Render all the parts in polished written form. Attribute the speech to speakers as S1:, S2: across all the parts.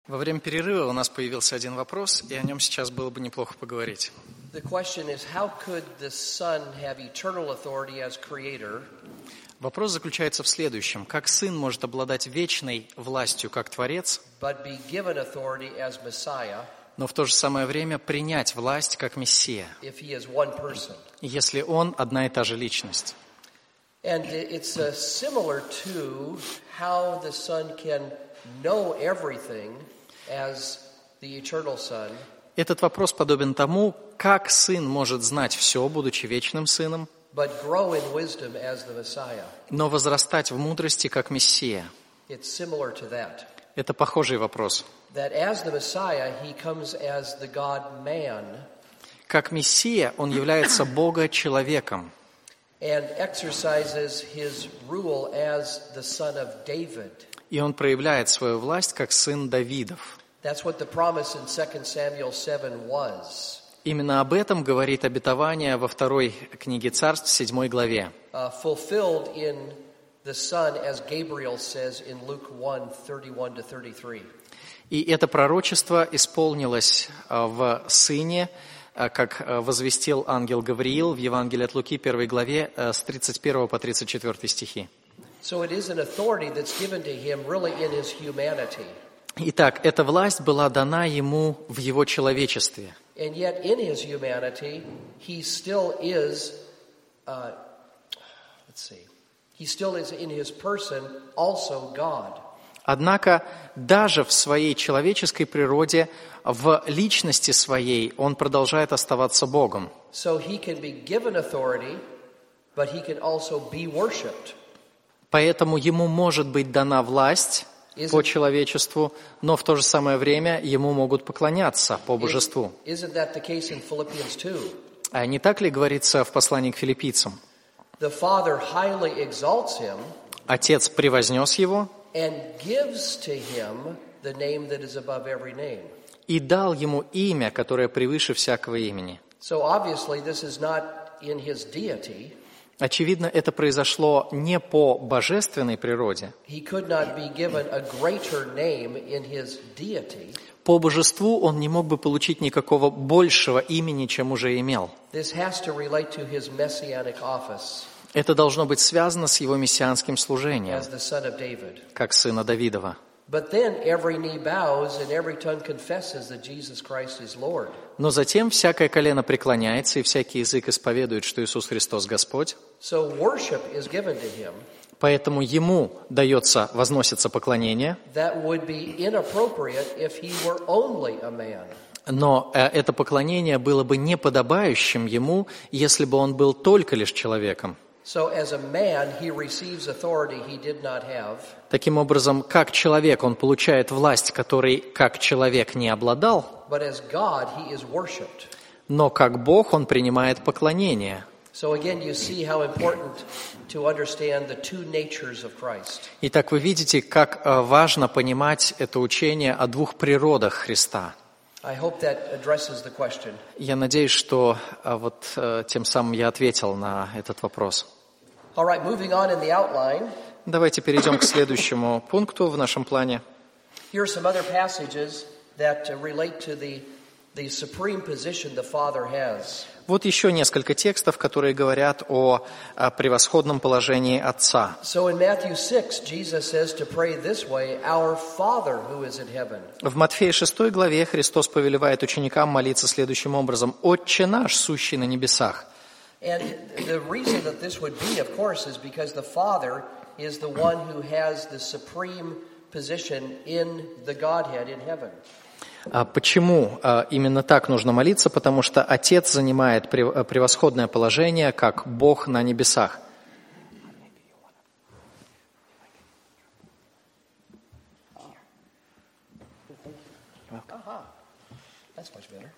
S1: Во время перерыва у нас появился один вопрос, и о нем сейчас было бы неплохо поговорить.
S2: The question is, how could the Son have eternal authority as creator,
S1: Вопрос заключается в следующем. Как Сын может обладать вечной властью как Творец,
S2: but be given authority as Messiah
S1: но в то же самое время принять власть как Мессия,
S2: if he is one person?
S1: если Он одна и та же личность?
S2: And it's similar to how the Son can know everything as the eternal Son,
S1: Этот вопрос подобен тому, как Сын может знать все, будучи вечным Сыном,
S2: but grow in wisdom as the Messiah.
S1: но возрастать в мудрости как Мессия.
S2: It's similar to that.
S1: Это похожий вопрос.
S2: That as the Messiah, he comes as the God-man
S1: Как Мессия Он является Бога-человеком
S2: and exercises his rule as the son of David.
S1: и Он проявляет свою власть как сын Давидов.
S2: That's what the promise in 2 Samuel 7 was.
S1: Именно об этом говорит обетование во второй книге Царств, 7 главе.
S2: Fulfilled in the Son, as Gabriel says in Luke 1, 31-33.
S1: И это пророчество исполнилось в Сыне, как возвестил ангел Гавриил в Евангелии от Луки, 1 главе, с 31 по 34 стихи.
S2: So it is an authority that's given to him really in his humanity.
S1: Итак, эта власть была дана ему в его человечестве.
S2: And yet in his humanity, he still is, he still is in his person also God.
S1: Однако даже в своей человеческой природе, в личности своей, он продолжает оставаться Богом.
S2: So he can be given authority, but he can also be worshipped.
S1: Поэтому ему может быть дана власть по человечеству, но в то же самое время ему могут поклоняться по божеству.
S2: Isn't that the case in Philippians 2?
S1: А не так ли говорится в послании к филиппийцам?
S2: The Father highly exalts him
S1: Отец превознес его
S2: and gives to him the name that is above every name.
S1: и дал ему имя, которое превыше всякого имени.
S2: So obviously this is not in his deity.
S1: Очевидно, это произошло не по божественной природе.
S2: He could not be given a greater name in his deity.
S1: По божеству он не мог бы получить никакого большего имени, чем уже имел.
S2: This has to relate to his messianic office
S1: Это должно быть связано с его мессианским служением,
S2: as the son of David.
S1: как сына Давидова.
S2: But then every knee bows and every tongue confesses that Jesus Christ is Lord.
S1: Но затем всякое колено преклоняется, и всякий язык исповедует, что Иисус Христос Господь.
S2: So worship is given to him.
S1: Поэтому ему возносится поклонение,
S2: That would be inappropriate if he were only a man.
S1: но это поклонение было бы неподобающим ему, если бы он был только лишь человеком.
S2: So as a man, he receives authority he did not have.
S1: Таким образом, как человек он получает власть, которой как человек не обладал,
S2: But as God, he is worshipped.
S1: но как Бог он принимает поклонение.
S2: So again, you see how important to understand the two natures of Christ.
S1: Итак, вы видите, как важно понимать это учение о двух природах Христа.
S2: I hope that addresses the question.
S1: Я надеюсь, что тем самым я ответил на этот вопрос.
S2: All right, moving on in the outline.
S1: Давайте перейдем к следующему пункту в нашем плане.
S2: Here are some other passages that relate to the supreme position the Father has.
S1: Вот еще несколько текстов, которые говорят о превосходном положении Отца.
S2: So in Matthew 6, Jesus says to pray this way, Our Father who is in heaven.
S1: В Матфея 6 главе Христос повелевает ученикам молиться следующим образом: «Отче наш, сущий на небесах».
S2: And the reason that this would be, of course, is because the Father is the one who has the supreme position in the Godhead in heaven.
S1: Почему именно так нужно молиться? Потому что Отец занимает превосходное положение, как Бог на небесах.
S2: That's much better.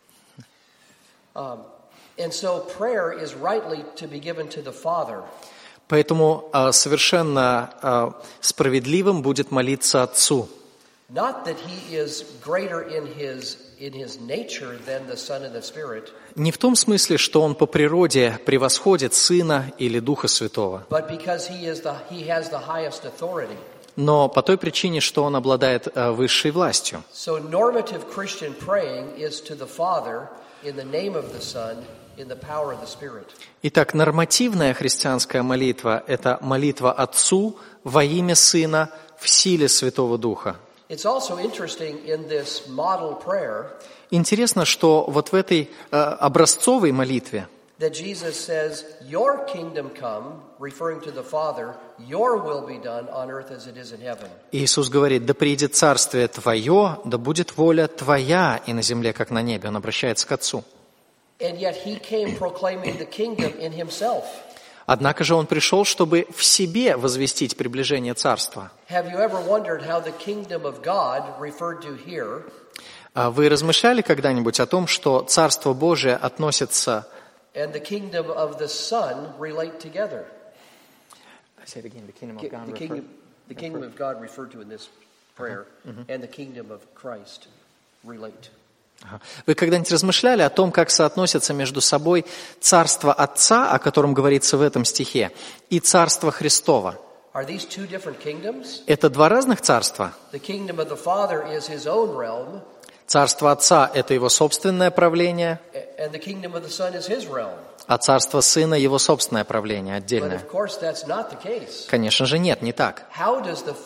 S2: And so prayer is rightly to be given to the Father.
S1: Поэтому совершенно справедливым будет молиться Отцу.
S2: Not that he is greater in his nature than the Son and the Spirit.
S1: Не в том смысле, что Он по природе превосходит Сына или Духа Святого,
S2: But because he has the highest authority.
S1: но по той причине, что он обладает высшей властью.
S2: So normative Christian praying is to the Father in the name of the Son, in the power of the Spirit.
S1: Итак, нормативная христианская молитва – это молитва Отцу во имя Сына в силе Святого Духа.
S2: It's also interesting in this model prayer
S1: Интересно, что вот в этой образцовой молитве
S2: that Jesus says, "Your kingdom come," referring to the Father, "Your will be done on earth as it is in heaven."
S1: Иисус говорит: «Да придет царствие Твое, да будет воля Твоя и на земле, как на небе». Он обращается к Отцу.
S2: And yet he came proclaiming the kingdom in himself.
S1: Однако же Он пришел, чтобы в себе возвестить приближение царства.
S2: Have you ever wondered how the kingdom of God, referred to here,
S1: Вы размышляли когда-нибудь о том, что Царство Божие относится
S2: and the kingdom of the Son relate together? The kingdom of God referred to in this prayer and the kingdom of Christ relate.
S1: Вы когда-нибудь размышляли о том, как соотносятся между собой Царство Отца, о котором говорится в этом стихе, и Царство Христово?
S2: Are these two different kingdoms?
S1: Это два разных царства.
S2: The kingdom of the Father is his own realm,
S1: Царство Отца – это Его собственное правление,
S2: and the kingdom of the Son is his realm.
S1: а Царство Сына – Его собственное правление,
S2: But
S1: отдельное.
S2: of course that's not the case.
S1: Конечно же, нет, не так.
S2: How does the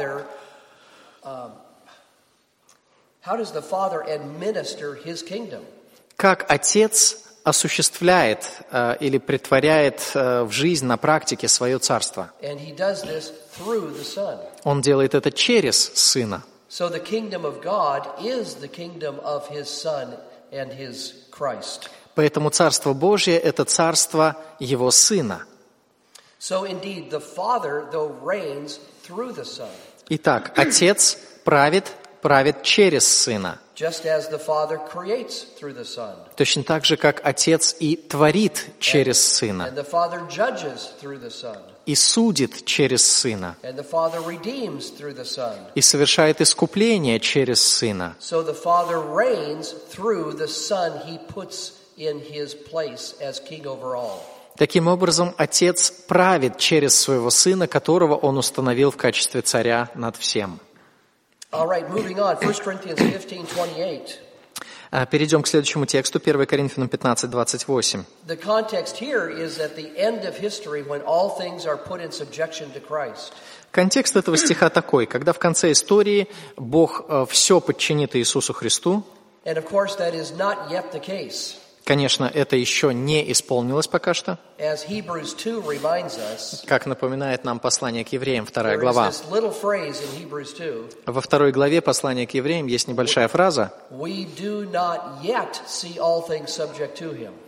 S2: Father administer his kingdom?
S1: Как Отец осуществляет или претворяет в жизнь, на практике свое царство?
S2: And he does this through the Son.
S1: Он делает это через Сына.
S2: So the kingdom of God is the kingdom of his Son and his Christ.
S1: Поэтому Царство Божье – это царство Его Сына.
S2: So indeed, the Father, though, reigns through the Son,
S1: Итак, Отец правит через Сына.
S2: just as the Father creates through the Son,
S1: Точно так же, как Отец и творит через Сына,
S2: and the Father judges through the Son,
S1: и судит через Сына,
S2: and the Father redeems through the Son.
S1: и совершает искупление через Сына.
S2: So the Father reigns through the Son he puts in his place as king over all.
S1: Таким образом, Отец правит через Своего Сына, которого Он установил в качестве царя над всем.
S2: All right, moving on. 1 Corinthians 15:28.
S1: Перейдем к следующему тексту, 1 Коринфянам 15:28.
S2: The context here is at the end of history when all things are put in subjection to Christ.
S1: Контекст этого стиха такой: когда в конце истории Бог все подчинит Иисусу Христу.
S2: And of course that is not yet the case.
S1: Конечно, это еще не исполнилось пока что.
S2: As Hebrews 2 reminds us,
S1: Как напоминает нам послание к евреям, 2
S2: there is
S1: глава.
S2: this little phrase in Hebrews 2,
S1: Во 2 главе послания к евреям есть небольшая фраза,
S2: we do not yet see all things subject to him.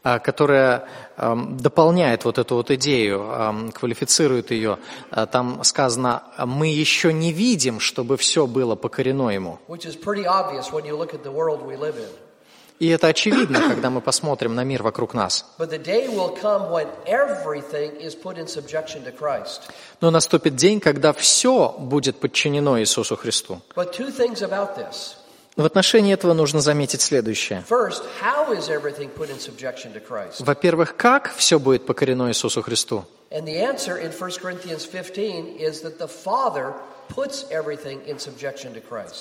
S1: которая дополняет вот эту вот идею, квалифицирует ее. Там сказано: мы еще не видим, чтобы все было покорено Ему.
S2: Which is pretty obvious when you look at the world we live in.
S1: И это очевидно, когда мы посмотрим на мир вокруг нас.
S2: But the day will come when everything is put in subjection to Christ.
S1: Но наступит день, когда все будет подчинено Иисусу Христу.
S2: But two things about this.
S1: В отношении этого нужно заметить следующее.
S2: First, how is everything put in subjection to Christ?
S1: Во-первых, как все будет покорено Иисусу Христу?
S2: And the answer in 1 Corinthians 15 is that the Father puts everything in subjection to Christ.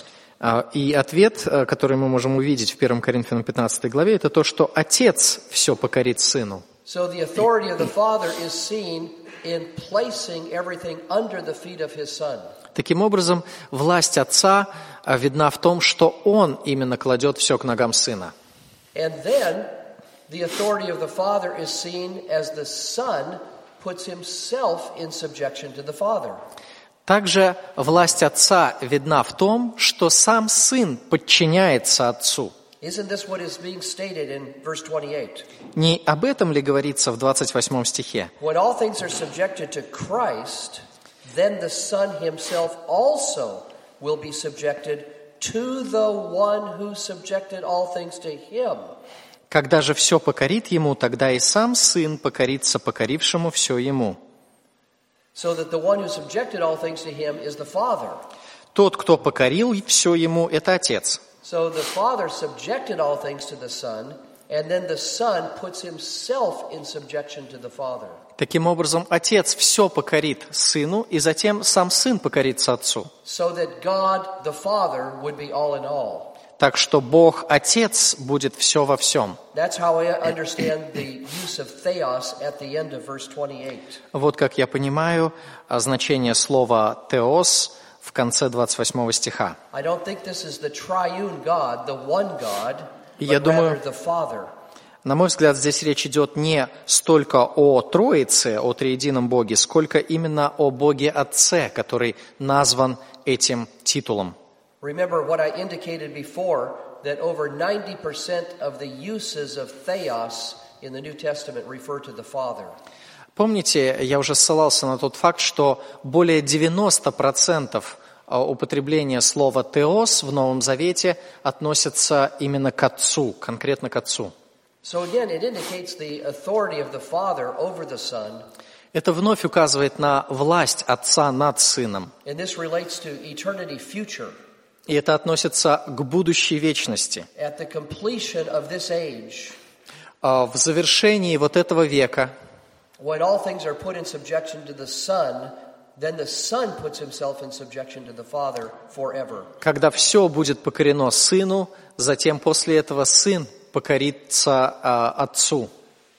S1: И ответ, который мы можем увидеть в 1 Коринфянам 15 главе, это то, что Отец все покорит Сыну.
S2: So the authority of the Father is seen in placing everything under the feet of His Son.
S1: Таким образом, власть Отца видна в том, что Он именно кладет все к ногам Сына.
S2: And then the authority of the Father is seen as the Son puts himself in subjection to the Father.
S1: Также власть Отца видна в том, что сам Сын подчиняется Отцу.
S2: Isn't this what is being stated in verse 28?
S1: Не об этом ли говорится в 28 стихе?
S2: When all things are subjected to Christ, then the Son himself also will be subjected to the one who subjected all things to him.
S1: Когда же все покорит Ему, тогда и сам Сын покорится покорившему все Ему.
S2: So that the one who subjected all things to him is the Father.
S1: Тот, кто покорил все Ему, это Отец.
S2: So the Father subjected all things to the Son, And then the Son puts himself in subjection to the Father.
S1: Таким образом, Отец все покорит Сыну, и затем сам Сын покорится Отцу.
S2: So that God, the Father, would be all in all.
S1: Так что Бог Отец будет все во всем.
S2: That's how I understand the use of theos at the end of verse 28.
S1: Вот как я понимаю значение слова «теос» в конце 28 стиха.
S2: I don't think this is the triune God, the one God,
S1: Я
S2: but
S1: думаю,
S2: rather the Father.
S1: на мой взгляд, здесь речь идет не столько о Троице, о Триедином Боге, сколько именно о Боге Отце, который назван этим титулом.
S2: Remember what I indicated before, that over 90% of the uses of theos in the New Testament refer to the Father.
S1: Помните, я уже ссылался на тот факт, что более 90% употребления слова «теос» в Новом Завете относятся именно к Отцу, конкретно к Отцу.
S2: So again, it indicates the authority of the Father over the Son.
S1: Это вновь указывает на власть Отца над Сыном.
S2: And this relates to eternity future.
S1: И это относится к будущей вечности.
S2: At the completion of this age,
S1: В завершении вот этого века,
S2: when all things are put in subjection to the Son, then the Son puts himself in subjection to the Father forever.
S1: когда все будет покорено Сыну, затем после этого Сын покорится Отцу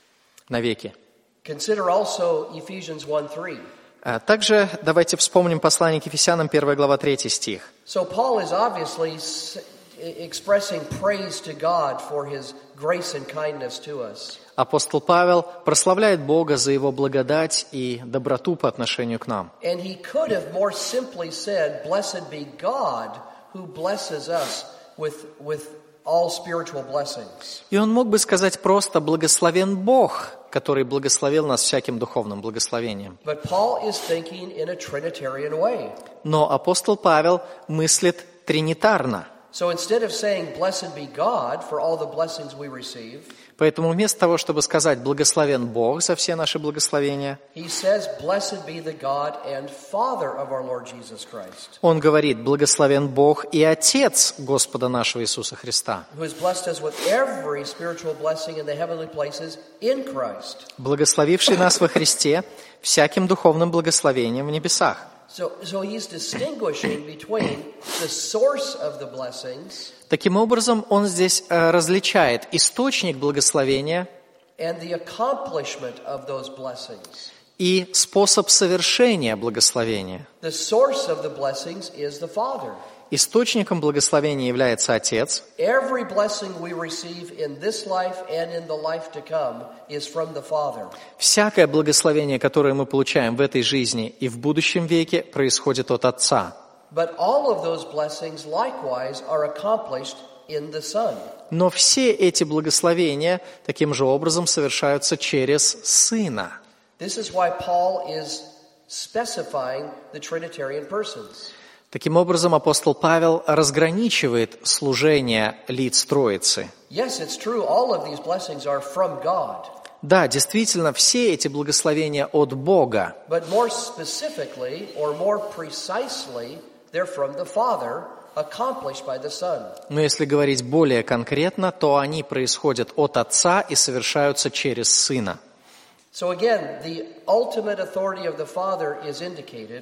S1: навеки.
S2: Consider also Ephesians 1:3.
S1: Также давайте вспомним послание к Ефесянам, 1 глава, 3 стих.
S2: So Paul is obviously expressing praise to God for his grace and kindness to us.
S1: Апостол Павел прославляет Бога за Его благодать и доброту по отношению к нам.
S2: And he could have more simply said, "Blessed be God who blesses us with all spiritual blessings."
S1: И он мог бы сказать просто «благословен Бог», который благословил нас всяким духовным благословением.
S2: But Paul is thinking in a Trinitarian way.
S1: Но апостол Павел мыслит тринитарно.
S2: So instead of saying, "Blessed be God for all the blessings we receive,"
S1: Поэтому вместо того, чтобы сказать «благословен Бог» за все наши благословения,
S2: he says, "Blessed be the God and Father of our Lord Jesus Christ,
S1: он говорит «благословен Бог и Отец Господа нашего Иисуса Христа,
S2: who has blessed us with every spiritual blessing in the heavenly places in Christ."
S1: благословивший нас во Христе всяким духовным благословением в небесах».
S2: So he's distinguishing between the source of the blessings
S1: Таким образом, он здесь различает источник благословения
S2: and the accomplishment of those blessings.
S1: и способ совершения благословения.
S2: The source of the blessings is the Father.
S1: Источником благословения является Отец.
S2: Every blessing we receive in this life and in the life to come is from the Father.
S1: Всякое благословение, которое мы получаем в этой жизни и в будущем веке, происходит от Отца.
S2: But all of those blessings likewise are accomplished in the Son.
S1: Но все эти благословения таким же образом совершаются через Сына.
S2: This is why Paul is specifying the Trinitarian persons.
S1: Таким образом, апостол Павел разграничивает служение лиц Троицы.
S2: Yes, it's true, all of these blessings are from God.
S1: Да, действительно, все эти благословения от Бога.
S2: But more specifically, or more precisely, they're from the Father, accomplished by the Son.
S1: Но если говорить более конкретно, то они происходят от Отца и совершаются через Сына.
S2: So again, the ultimate authority of the Father is indicated.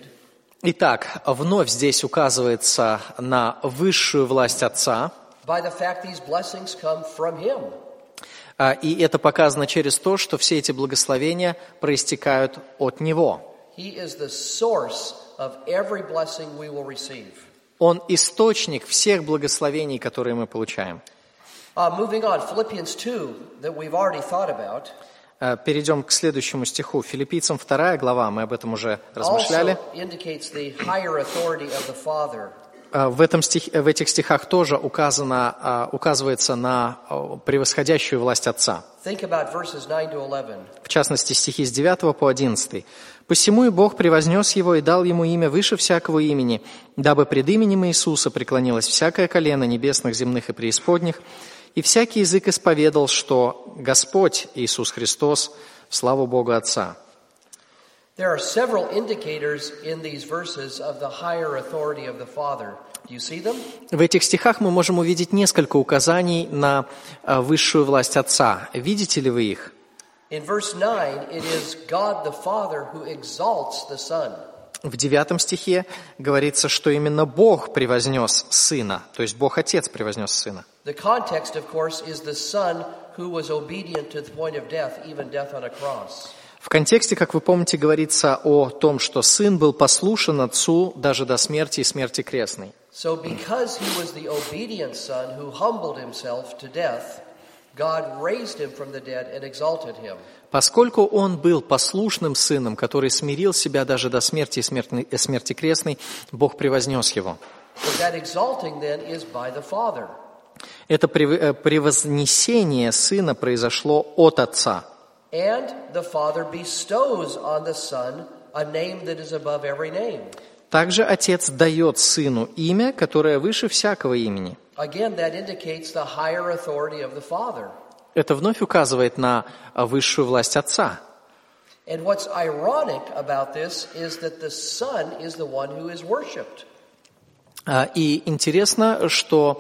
S1: Итак, вновь здесь указывается на высшую власть Отца,
S2: By the fact these blessings come from Him.
S1: И это показано через то, что все эти благословения проистекают от Него.
S2: He is the source of every blessing we will receive.
S1: Он источник всех благословений, которые мы получаем.
S2: Moving on, Philippians 2, that we've already thought about.
S1: Перейдем к следующему стиху. Филиппийцам 2 глава, мы об этом уже размышляли.
S2: Also indicates the higher authority of the Father.
S1: В этих стихах тоже указывается на превосходящую власть Отца.
S2: Think about verses 9 to 11.
S1: В частности, стихи с 9 по 11. «Посему и Бог превознес его и дал ему имя выше всякого имени, дабы пред именем Иисуса преклонилось всякое колено небесных, земных и преисподних, и всякий язык исповедал, что Господь Иисус Христос, в славу Бога Отца».
S2: There are several indicators in these verses of the higher authority of the Father. Do you see them?
S1: В этих стихах мы можем увидеть несколько указаний на высшую власть Отца. Видите ли вы их?
S2: In verse 9, it is God the Father who exalts the Son.
S1: В 9 стихе говорится, что именно Бог превознес Сына, то есть Бог Отец превознес Сына.
S2: The context, of course, is the Son who was obedient to the point of death, even death on a cross.
S1: В контексте, как вы помните, говорится о том, что Сын был послушен Отцу даже до смерти и смерти крестной.
S2: So because he was the obedient Son who humbled himself to death, God raised him from the dead and exalted him.
S1: Поскольку Он был послушным Сыном, который смирил себя даже до смерти и смерти крестной, Бог превознес Его.
S2: But that exalting then is by the Father.
S1: Это превознесение Сына произошло от Отца.
S2: And the Father bestows on the Son a name that is above every name.
S1: Также Отец дает Сыну имя, которое выше всякого имени.
S2: Again, that indicates the higher authority of the Father.
S1: Это вновь указывает на высшую власть Отца.
S2: And what's ironic about this is that the Son is the one who is worshipped.
S1: И интересно, что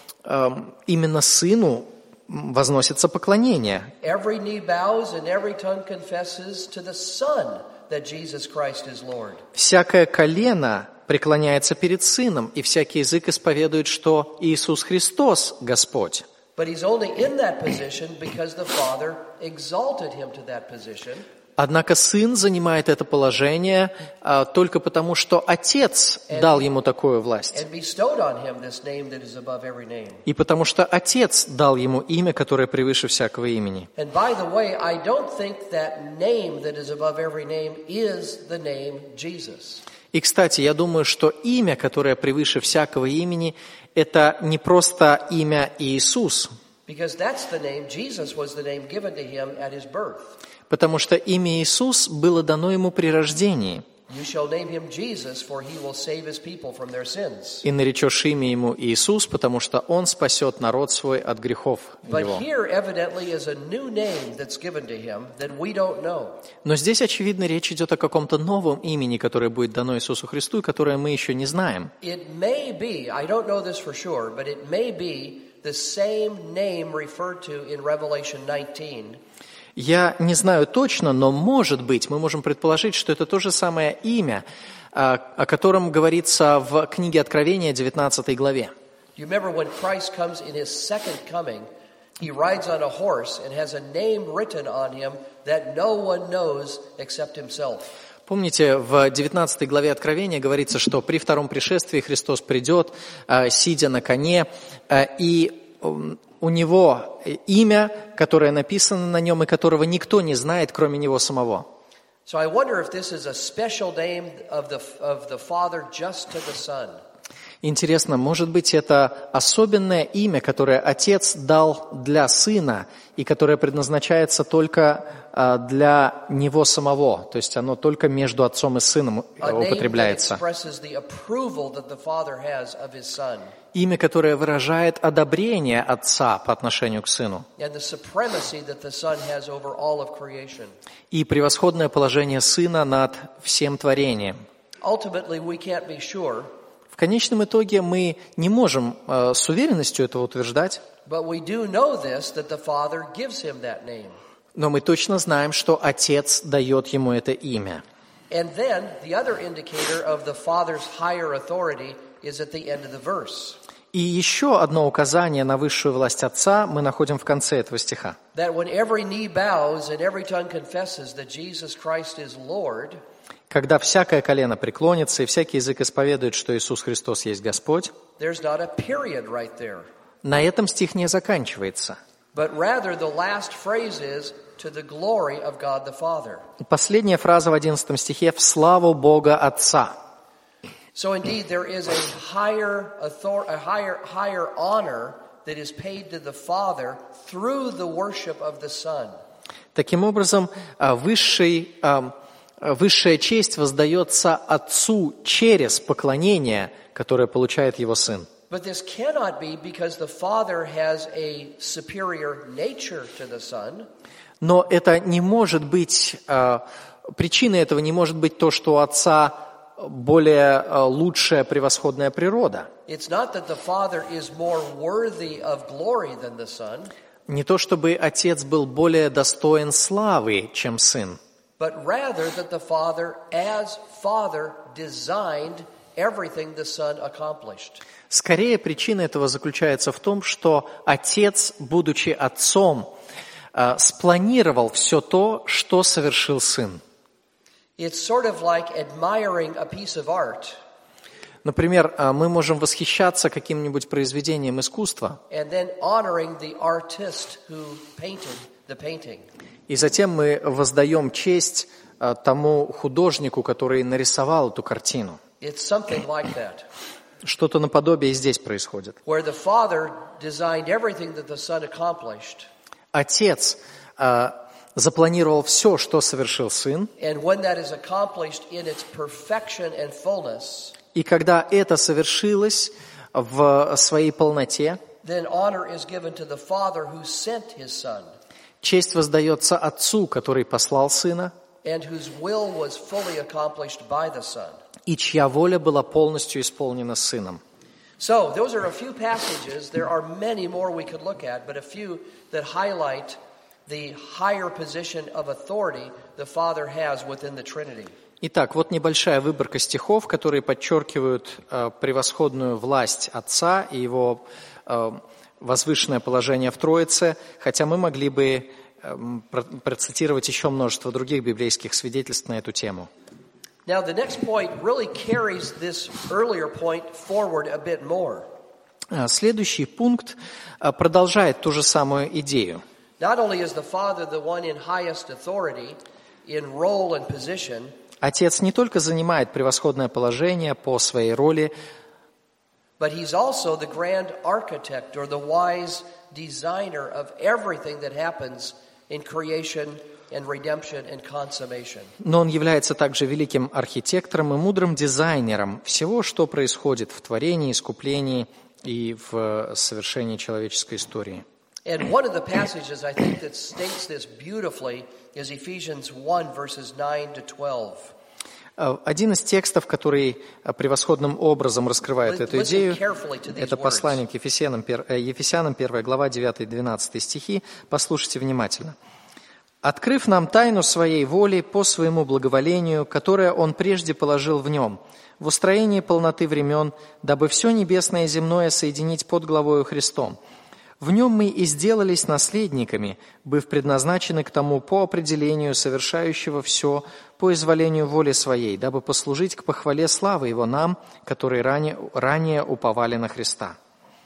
S1: именно Сыну возносится поклонение.
S2: Every knee bows and every tongue confesses to the Son that Jesus Christ is Lord.
S1: Всякое колено преклоняется перед Сыном, и всякий язык исповедует, что Иисус Христос Господь.
S2: But he's only in that position because the Father exalted him to that position.
S1: Однако Сын занимает это положение только потому, что Отец дал Ему такую власть.
S2: And bestowed on him this name that is above every name.
S1: И потому что Отец дал Ему имя, которое превыше всякого имени.
S2: And by the way, I don't think that name that is above every name is the name Jesus.
S1: И, кстати, я думаю, что имя, которое превыше всякого имени, это не просто имя Иисус.
S2: Because that's the name, Jesus was the name given to him at his birth.
S1: Потому что имя Иисус было дано Ему при рождении.
S2: You shall name him Jesus, for he will save his people from their sins.
S1: И наречешь имя Ему Иисус, потому что Он спасет народ свой от грехов
S2: But
S1: его.
S2: here evidently is a new name that's given to him that we don't know.
S1: Но здесь, очевидно, речь идет о каком-то новом имени, которое будет дано Иисусу Христу, и которое мы еще не знаем.
S2: It may be, I don't know this for sure, but it may be the same name referred to in Revelation 19.
S1: Я не знаю точно, но, может быть, мы можем предположить, что это то же самое имя, о котором говорится в книге Откровения, 19 главе.
S2: You remember when Christ comes in his second coming, he rides on a horse and has a name written on him that no one knows except himself.
S1: Помните, в 19 главе Откровения говорится, что при втором пришествии Христос придет, сидя на коне, и у Него имя, которое написано на нем, и которого никто не знает, кроме Него самого.
S2: So I wonder if this is a special name of the Father just to the Son.
S1: Интересно, может быть, это особенное имя, которое Отец дал для Сына, и которое предназначается только для Него самого, то есть оно только между Отцом и Сыном употребляется. Имя, которое выражает одобрение Отца по отношению к Сыну. И превосходное положение Сына над всем творением. В конечном итоге мы не можем с уверенностью этого утверждать, но мы точно знаем, что Отец дает ему это имя. И еще одно указание на высшую власть Отца мы находим в конце этого стиха. Когда всякое колено преклонится, и всякий язык исповедует, что Иисус Христос есть Господь, на этом стих не заканчивается. Последняя фраза в 11 стихе «в славу Бога Отца».
S2: So indeed, there is a higher honor that is paid to the Father through the worship of the Son.
S1: Таким образом, высшая честь воздается Отцу через поклонение, которое получает Его Сын.
S2: But this cannot be because the Father has a superior nature to the Son.
S1: Но это не может быть причиной этого не может быть то, что у Отца более лучшая, превосходная природа. Не то, чтобы Отец был более достоин славы, чем Сын, скорее, причина этого заключается в том, что Отец, будучи Отцом, спланировал все то, что совершил Сын. Например, мы можем восхищаться каким-нибудь произведением искусства, и затем мы воздаем честь тому художнику, который нарисовал эту картину. Что-то наподобие здесь происходит. Отец запланировал все, что совершил Сын, и когда это совершилось в своей полноте, честь воздается Отцу, который послал Сына, и чья воля была полностью исполнена Сыном.
S2: So, those are a few passages. There are many more we could look at, but a few that highlight the higher position of authority the Father has within the Trinity.
S1: Итак, вот небольшая выборка стихов, которые подчеркивают превосходную власть Отца и его возвышенное положение в Троице, хотя мы могли бы процитировать еще множество других библейских свидетельств на эту тему.
S2: Now, the next point really carries this earlier point forward a bit more.
S1: Следующий пункт продолжает ту же самую идею.
S2: Not only is the Father the one in highest authority in role and position,
S1: Отец не только занимает превосходное положение по своей роли,
S2: but he's also the grand architect or the wise designer of everything that happens in creation and redemption and consummation.
S1: Но он является также великим архитектором и мудрым дизайнером всего, что происходит в творении, искуплении и в совершении человеческой истории.
S2: And one of the passages I think that states this beautifully is Ephesians 1 verses 9 to 12.
S1: Один из текстов, который превосходным образом раскрывает эту идею, это послание к Ефесянам, 1 глава, 9-12 стихи. Послушайте внимательно. «Открыв нам тайну своей воли по своему благоволению, которое Он прежде положил в Нем, в устроении полноты времен, дабы все небесное и земное соединить под главою Христом. В Нем мы и сделались наследниками, быв предназначены к тому по определению совершающего все по изволению воли Своей, дабы послужить к похвале славы Его нам, которые ранее уповали на Христа».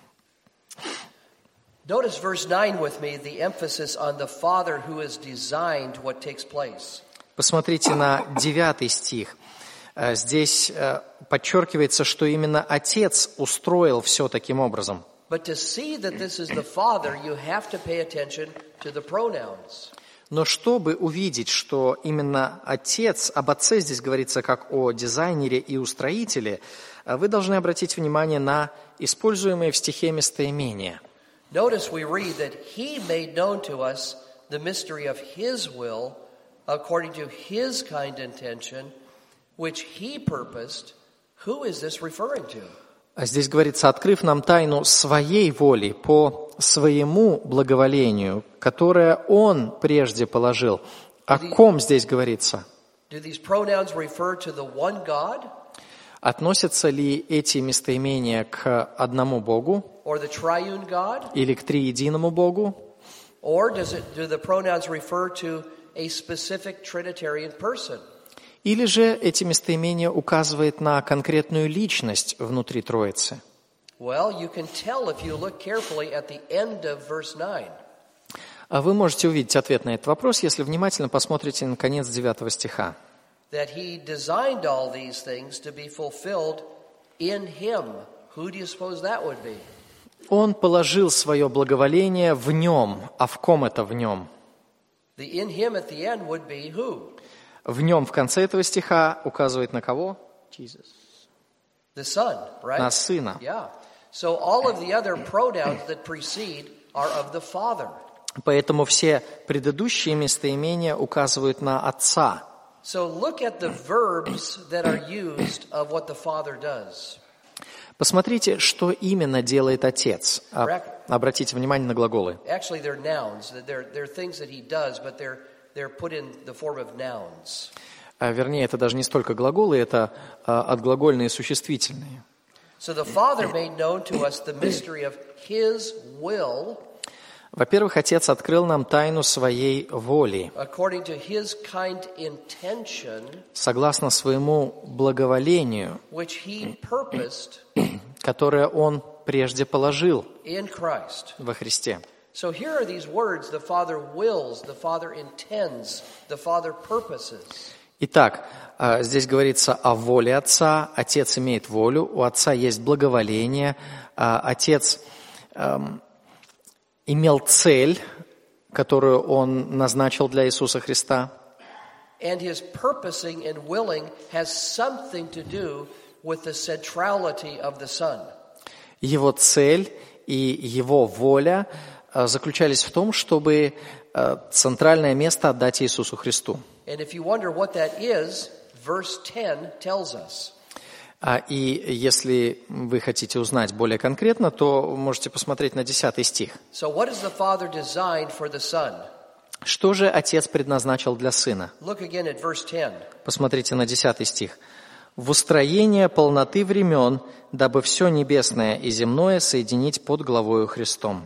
S2: Notice verse 9 with me, the emphasis on the Father who has designed what takes place.
S1: Посмотрите на 9 стих. Здесь подчеркивается, что именно Отец устроил все таким образом.
S2: But to see that this is the Father, you have to pay attention to the pronouns.
S1: Но чтобы увидеть, что именно Отец, об Отце здесь говорится как о дизайнере и устроителе, вы должны обратить внимание на используемые в стихе местоимения.
S2: Notice we read that He made known to us the mystery of His will according to His kind intention, which He purposed. Who is this referring to?
S1: А здесь говорится, открыв нам тайну своей воли по своему благоволению, которое Он прежде положил. О ком здесь говорится?
S2: Do these pronouns refer to the one God?
S1: Относятся ли эти местоимения к одному Богу?
S2: Or the triune God?
S1: Или к триединому Богу?
S2: Or do the pronouns refer to a specific Trinitarian person?
S1: Или же эти местоимения указывают на конкретную личность внутри Троицы?
S2: Well, you can tell if you look carefully at the end of verse 9.
S1: А вы можете увидеть ответ на этот вопрос, если внимательно посмотрите на конец 9 стиха.
S2: That he designed all these things to be fulfilled in him. Who do you suppose that would be?
S1: Он положил свое благоволение в Нем. А в ком это в Нем?
S2: The in him at the end would be who?
S1: В Нем в конце этого стиха указывает на кого? Jesus.
S2: The Son, right?
S1: На Сына.
S2: Yeah. So all of the other pronouns that precede are of the Father.
S1: Поэтому все предыдущие местоимения указывают на Отца.
S2: So look at the verbs that are used of what the Father does.
S1: Посмотрите, что именно делает Отец. Обратите внимание на глаголы.
S2: Actually, they're nouns. They're things that he does, but they're put in the form of nouns.
S1: Вернее, это даже не столько глаголы, это отглагольные существительные.
S2: So the Father made known to us the mystery of His will.
S1: Во-первых, Отец открыл нам тайну своей воли,
S2: According to His kind intention,
S1: согласно своему благоволению,
S2: which He purposed
S1: которое Он прежде положил
S2: in Christ.
S1: во Христе.
S2: So here are these words: the Father wills, the Father intends, the Father purposes.
S1: Итак, здесь говорится о воле Отца. Отец имеет волю, у Отца есть благоволение. Отец имел цель, которую Он назначил для Иисуса Христа.
S2: And His purposing and willing has something to do with the centrality of the Son.
S1: Его цель и Его воля заключались в том, чтобы центральное место отдать Иисусу Христу.
S2: And if you wonder what that is, verse 10 tells us.
S1: И если вы хотите узнать более конкретно, то можете посмотреть на 10 стих.
S2: So what has the Father designed for the Son?
S1: Что же Отец предназначил для Сына?
S2: Look again at verse 10.
S1: Посмотрите на 10 стих. «В устроение полноты времен, дабы все небесное и земное соединить под главою Христом».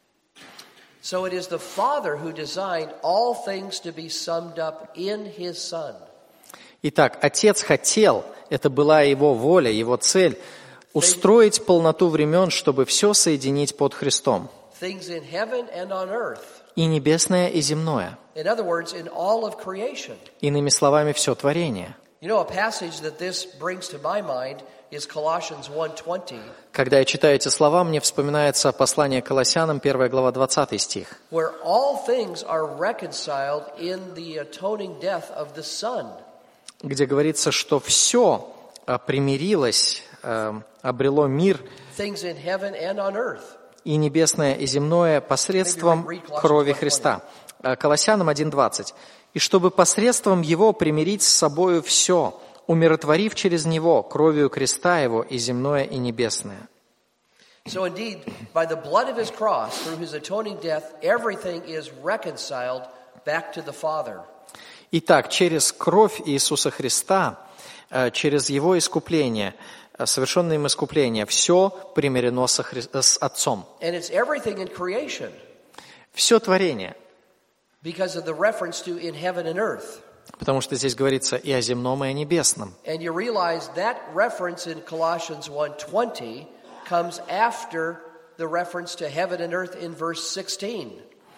S2: So it is the Father who designed all things to be summed up in His Son.
S1: Итак, Отец хотел, это была Его воля, Его цель, устроить полноту времен, чтобы все соединить под Христом.
S2: Things in heaven and on earth.
S1: И небесное, и земное.
S2: In other words, in all of creation.
S1: Иными словами, все творение.
S2: You know, a passage that this brings to my mind is Colossians 1:20.
S1: Когда я читаю эти слова, мне вспоминается послание Колоссянам, 1 глава, 20 стих.
S2: Where all things are reconciled in the atoning death of the Son.
S1: Где говорится, что все примирилось, обрело мир
S2: Things in heaven and on earth.
S1: и небесное, и земное посредством крови Христа. Колоссянам 1:20. «И чтобы посредством Его примирить с собою все, умиротворив через Него кровью креста Его и земное, и небесное».
S2: So indeed, by the blood of His cross, through His atoning death, everything is reconciled back to the Father.
S1: Итак, через кровь Иисуса Христа, через Его искупление, совершенное им искупление, все примирено с Отцом.
S2: And it's everything in creation.
S1: Все творение.
S2: Because of the reference to in heaven and earth.
S1: Потому что здесь говорится и о земном, и о небесном.
S2: And you realize that reference in Colossians 1:20 comes after the reference to heaven and earth in verse 16.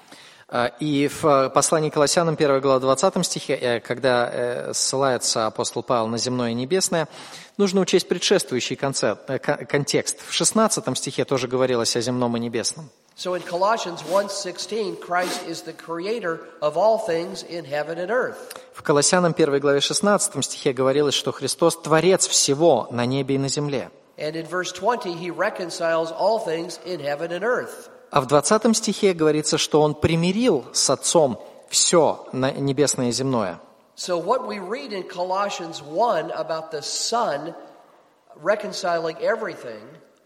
S1: И в послании к Колоссянам, 1 глава, 20 стихе, когда ссылается апостол Павел на земное и небесное, нужно учесть предшествующий контекст. В 16 стихе тоже говорилось о земном и небесном.
S2: So in Colossians 1:16, Christ is the creator of all things in heaven and earth.
S1: В Колоссянам 1 главе 16 стихе говорилось, что Христос творец всего на небе и на земле.
S2: And in verse 20, he reconciles all things in heaven and earth.
S1: А в 20 стихе говорится, что Он примирил с Отцом все небесное и земное.
S2: So what we read in Colossians 1 about the Son reconciling everything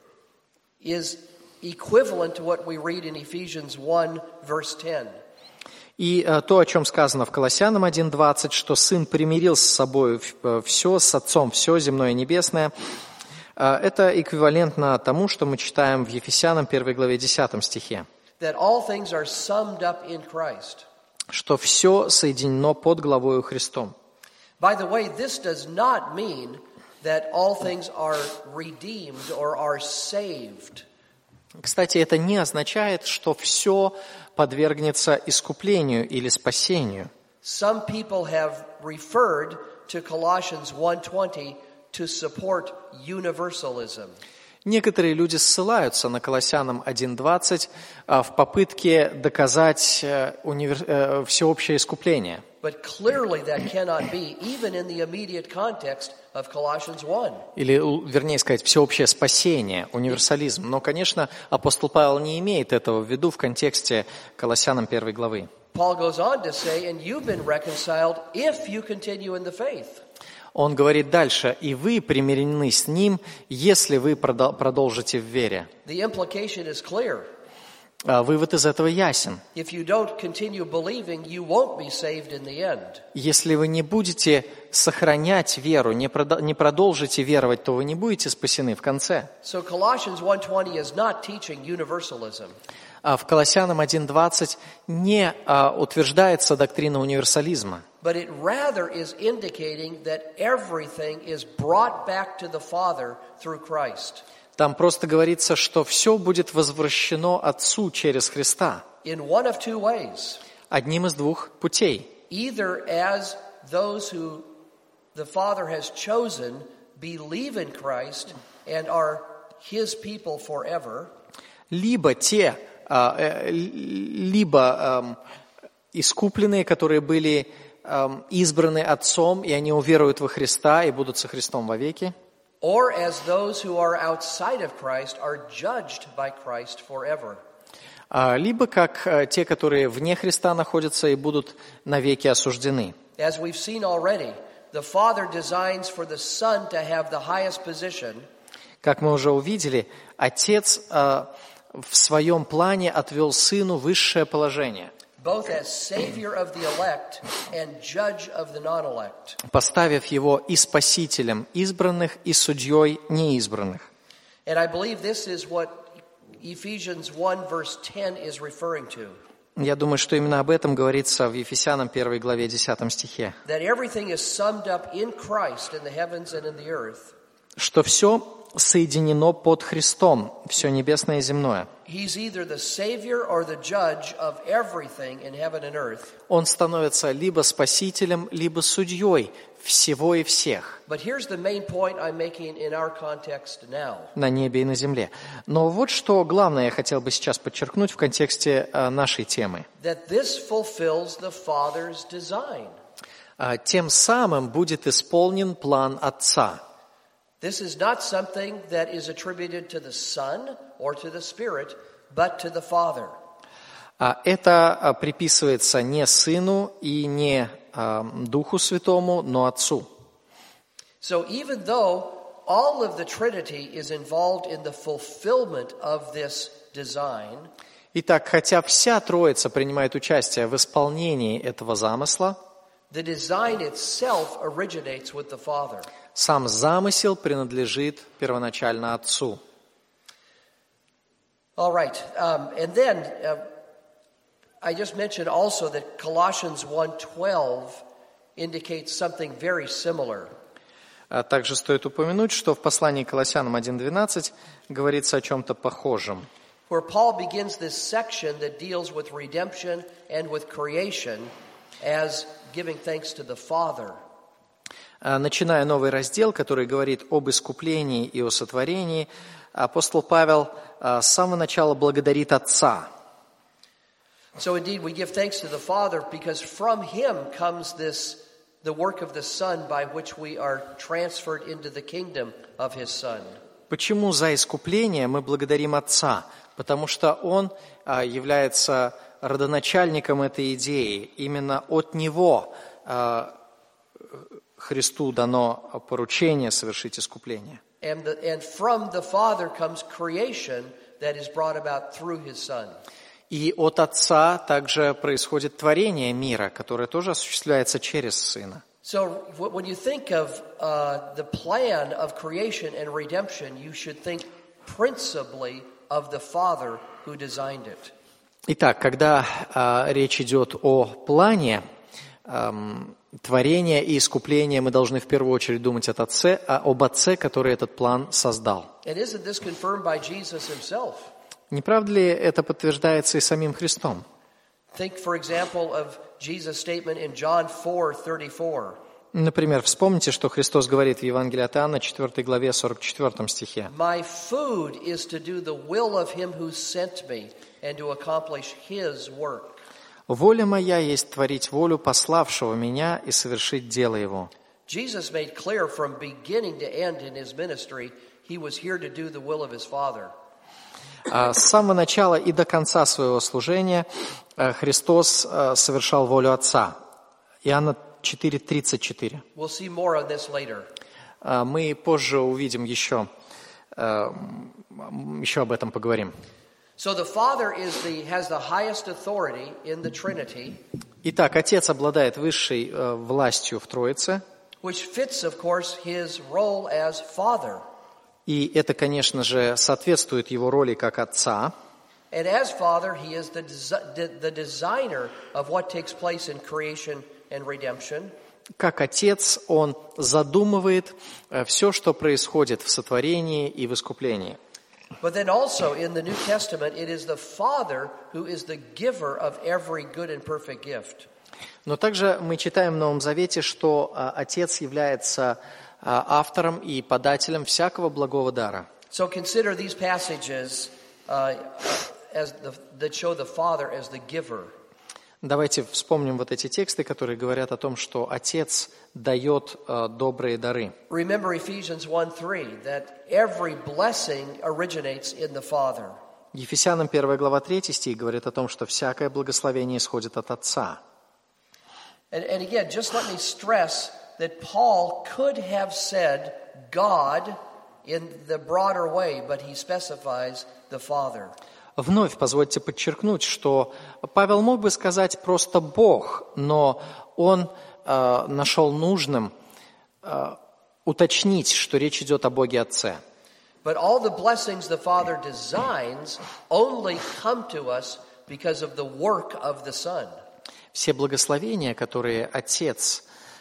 S2: is equivalent to what we read in Ephesians 1, verse 10.
S1: И то, о чем сказано в Колоссянам 1:20, что Сын примирил с собой все, с Отцом все земное и небесное, это эквивалентно тому, что мы читаем в Ефесянам 1 главе 10 стихе.
S2: That all things are summed up in Christ.
S1: Что все соединено под главою Христом.
S2: By the way, this does not mean that all things are redeemed or are saved.
S1: Кстати, это не означает, что все подвергнется искуплению или спасению.
S2: Some people have referred to Colossians 1:20 to support universalism.
S1: Некоторые люди ссылаются на Колоссянам 1:20 в попытке доказать всеобщее искупление.
S2: But clearly that cannot be, even in the immediate context of Colossians 1.
S1: Или, вернее сказать, всеобщее спасение, универсализм. Но, конечно, апостол Павел не имеет этого в виду в контексте Колоссянам 1 главы.
S2: Paul goes on to say, and you've been reconciled if you continue in the faith.
S1: Он говорит дальше, и вы примирены с Ним, если вы продолжите в вере.
S2: The implication is clear.
S1: Вывод из этого ясен.
S2: If you don't continue believing, you won't be saved in the end.
S1: Если вы не будете сохранять веру, не продолжите веровать, то вы не будете спасены в конце.
S2: So Colossians 1:20 is not teaching universalism.
S1: В Колоссянам 1:20 не утверждается доктрина универсализма.
S2: But it rather is indicating that everything is brought back to the Father through Christ.
S1: Там просто говорится, что все будет возвращено Отцу через Христа.
S2: In one of two ways.
S1: Одним из двух путей.
S2: Either as those who the Father has chosen believe in Christ and are His people forever.
S1: Либо искупленные, которые были избраны Отцом, и они уверуют во Христа и будут со Христом вовеки.
S2: Or as those who are outside of Christ are judged by Christ forever.
S1: Либо как те, которые вне Христа находятся и будут навеки осуждены.
S2: As we've seen already, the Father designs for the Son to have the highest position.
S1: Как мы уже увидели, Отец в своем плане отвел Сыну высшее положение,
S2: Both as Savior of the elect and Judge of the non-elect.
S1: поставив Его и Спасителем избранных, и Судьей неизбранных.
S2: And I believe this is what Ephesians 1 verse 10 is referring to.
S1: Я думаю, что именно об этом говорится в Ефесянам 1 главе 10 стихе.
S2: That everything is summed up in Christ in the heavens and in the earth.
S1: Что все соединено под Христом, все небесное и земное.
S2: He's either the Savior or the Judge of everything in heaven and earth.
S1: Он становится либо Спасителем, либо Судьей всего и всех.
S2: But here's the main point I'm making in our context now.
S1: На небе и на земле. Но вот что главное я хотел бы сейчас подчеркнуть в контексте нашей темы.
S2: That this fulfills the Father's design.
S1: Тем самым будет исполнен план Отца.
S2: This is not something that is attributed to the Son or to the Spirit, but to the Father.
S1: Это приписывается не Сыну и не Духу Святому, но Отцу.
S2: So even though all of the Trinity is involved in the fulfillment of this design,
S1: Итак, хотя вся Троица принимает участие в исполнении этого замысла,
S2: the design itself originates with the Father.
S1: сам замысел принадлежит первоначально Отцу.
S2: All right, and then I just mentioned also that Colossians 1:12 indicates something very similar.
S1: Также стоит упомянуть, что в послании к Колоссянам 1:12 говорится о чем-то похожем.
S2: Where Paul begins this section that deals with redemption and with creation as giving thanks to the Father.
S1: Начиная новый раздел, который говорит об искуплении и о сотворении, апостол Павел с самого начала благодарит Отца.
S2: So indeed we give thanks to the Father because from Him comes the work of the Son by which we are transferred into the kingdom of His Son.
S1: Почему за искупление мы благодарим Отца? Потому что Он является родоначальником этой идеи. Именно от Него Христу дано поручение совершить искупление.
S2: And from the Father comes creation that is brought about through His Son.
S1: И от Отца также происходит творение мира, которое тоже осуществляется через Сына.
S2: So when you think of the plan of creation and redemption, you should think principally of the Father who designed it.
S1: Итак, когда речь идет о плане творения и искупления, мы должны в первую очередь думать об Отце, который этот план создал.
S2: And isn't this confirmed by Jesus Himself?
S1: Не правда ли это подтверждается и самим Христом?
S2: Think, for example, of Jesus' statement in John 4:34.
S1: Например, вспомните, что Христос говорит в Евангелии от Иоанна, 4 главе, 44 стихе.
S2: My food is to do the will of Him who sent me and to accomplish His work.
S1: «Воля моя есть творить волю пославшего меня и совершить дело Его».
S2: Jesus made clear from beginning to end in His ministry, He was here to do the will of His Father.
S1: С самого начала и до конца своего служения Христос совершал волю Отца. Иоанна 4:34.
S2: We'll see more on this later.
S1: Мы позже увидим еще об этом поговорим.
S2: So the Father has the highest authority in the Trinity.
S1: Итак, Отец обладает высшей властью в Троице.
S2: Which fits, of course, his role as Father.
S1: И это, конечно же, соответствует его роли как Отца.
S2: And as Father, he is the designer of what takes place in creation and redemption.
S1: Как Отец, Он задумывает все, что происходит в сотворении и в искуплении.
S2: But then also in the New Testament, it is the Father who is the giver of every good and perfect gift.
S1: Но также мы читаем в Новом Завете, что Отец является автором и подателем всякого благого дара.
S2: So consider these passages that show the Father as the giver.
S1: Давайте вспомним вот эти тексты, которые говорят о том, что Отец дает добрые дары.
S2: Remember Ephesians 1:3 that every blessing originates in the Father.
S1: Ефесянам 1 глава 3 стих говорит о том, что всякое благословение исходит от Отца.
S2: And again, just let me stress that Paul could have said God in the broader way, but he specifies the Father.
S1: Вновь позвольте подчеркнуть, что Павел мог бы сказать просто Бог, но он нашел нужным уточнить, что речь идет о Боге Отце.
S2: But all the blessings the Father designs only come to us because of the work of the Son.
S1: Все благословения, которые Отец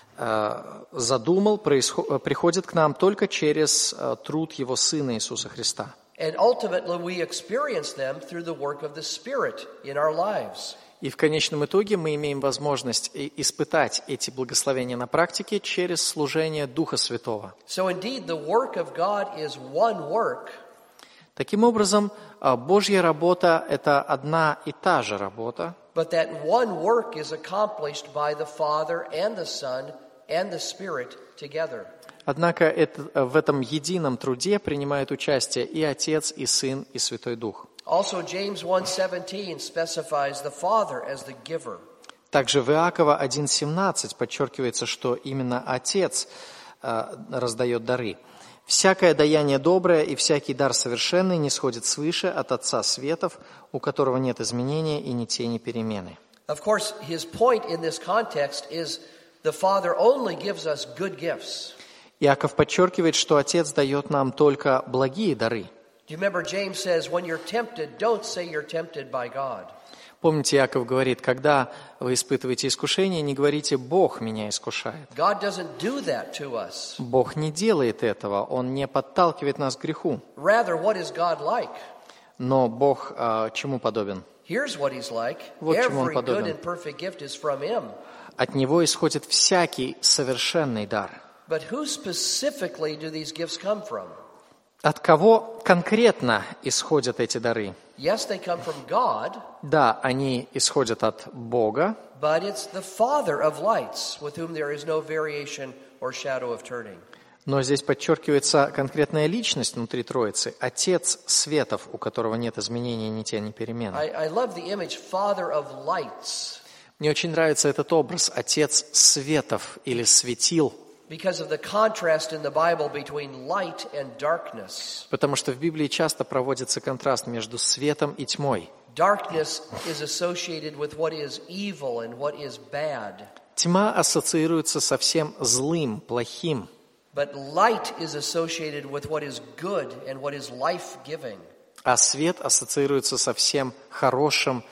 S1: задумал, приходят к нам только через труд Его Сына Иисуса Христа.
S2: And ultimately we experience them through the work of the Spirit in our lives.
S1: И в конечном итоге мы имеем возможность испытать эти благословения на практике через служение Духа Святого.
S2: So indeed the work of God is one work.
S1: Таким образом, Божья работа – это одна и та же работа,
S2: But that one work is accomplished by the Father and the Son and the Spirit together.
S1: однако в этом едином труде принимают участие и Отец, и Сын, и Святой Дух.
S2: Also James 1:17 specifies the Father as the giver.
S1: Также в Иакова 1:17 подчеркивается, что именно Отец раздает дары. «Всякое даяние доброе и всякий дар совершенный нисходит свыше от Отца светов, у которого нет изменения и ни тени перемены».
S2: Of course, his point in this context is the Father only gives us good gifts.
S1: Иаков подчеркивает, что Отец дает нам только благие дары.
S2: Do you remember James says, when you're tempted, don't say you're tempted by God.
S1: Помните, Иаков говорит, когда вы испытываете искушение, не говорите «Бог меня искушает».
S2: God doesn't do that to us.
S1: Бог не делает этого, Он не подталкивает нас к греху.
S2: Rather, what is God like?
S1: Но Бог чему подобен?
S2: Here's what he's like.
S1: Вот чему Он
S2: Every good
S1: подобен.
S2: and perfect gift is from him.
S1: От Него исходит всякий совершенный дар.
S2: But who specifically do these gifts come from?
S1: От кого конкретно исходят эти дары?
S2: Yes, they come from God,
S1: Да, они исходят от Бога,
S2: but it's the Father of lights, with whom there is no variation or shadow of turning.
S1: но здесь подчеркивается конкретная личность внутри Троицы, Отец светов, у которого нет изменений ни тени перемены.
S2: I love the image, Father of lights,
S1: Мне очень нравится этот образ Отец светов или светил,
S2: because of the contrast in the Bible between light and darkness.
S1: потому что в Библии часто проводится контраст между светом и тьмой.
S2: Darkness is associated with what is evil and what is bad.
S1: Тьма ассоциируется со всем злым, плохим,
S2: But light is associated with what is good and what is life-giving.
S1: а свет ассоциируется со всем хорошим,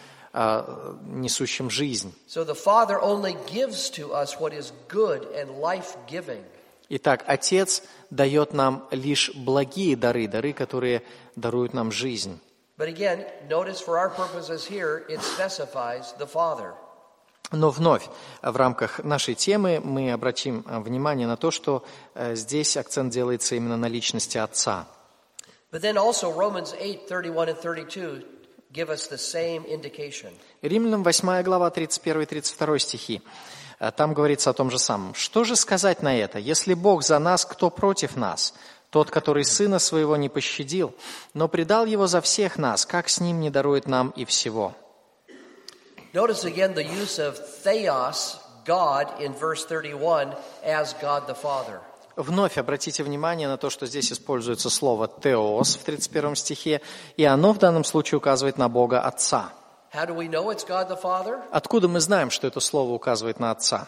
S1: несущим жизнь.
S2: So the Father only gives to us what is good and life-giving.
S1: Итак, Отец дает нам лишь благие дары, дары, которые даруют нам жизнь.
S2: But again, notice for our purposes here, it specifies the Father.
S1: Но вновь в рамках нашей темы мы обратим внимание на то, что здесь акцент делается именно на личности Отца.
S2: But then also Romans 8:31 and 32 give us the same indication.
S1: Римлянам 8 глава 31 и 32 стихи. Там говорится о том же самом. «Что же сказать на это? Если Бог за нас, кто против нас? Тот, который Сына Своего не пощадил, но предал Его за всех нас, как с Ним не дарует нам и всего».
S2: Notice again the use of theos, God, in verse 31, as God the Father.
S1: Вновь обратите внимание на то, что здесь используется слово «теос» в 31 стихе, и оно в данном случае указывает на Бога Отца.
S2: How do we know it's God the Father?
S1: Откуда мы знаем, что это слово указывает на Отца?